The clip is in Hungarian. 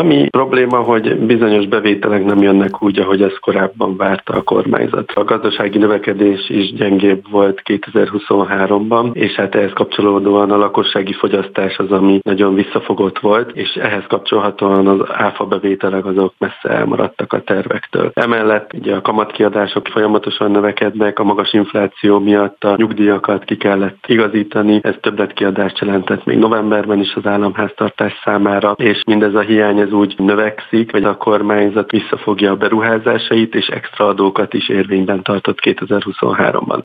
Ami probléma, hogy bizonyos bevételek nem jönnek úgy, ahogy ezt korábban várta a kormányzat. A gazdasági növekedés is gyengébb volt 2023-ban, és hát ehhez kapcsolódóan a lakossági fogyasztás az, ami nagyon visszafogott volt, és ehhez kapcsolhatóan az áfa bevételek azok messze elmaradtak a tervektől. Emellett ugye a kamatkiadások folyamatosan növekednek, a magas infláció miatt a nyugdíjakat ki kellett igazítani, ez többletkiadást jelentett még novemberben is az államháztartás számára, és mindez a hiány ez úgy növekszik, vagy a kormányzat visszafogja a beruházásait, és extra adókat is érvényben tartott 2023-ban.